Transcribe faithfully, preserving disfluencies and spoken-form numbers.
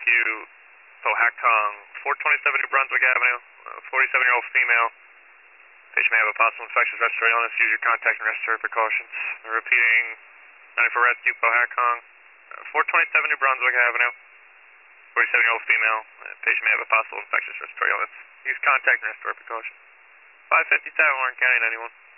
Rescue, Powhatan, four twenty-seven New Brunswick Avenue, forty-seven-year-old female. Patient may have a possible infectious respiratory illness. Use your contact and respiratory precautions. Repeating, ninety-four Rescue, Powhatan, four twenty-seven New Brunswick Avenue, forty-seven-year-old female. Patient may have a possible infectious respiratory illness. Use contact and respiratory precautions. five fifty-seven, Warren County, ninety-one.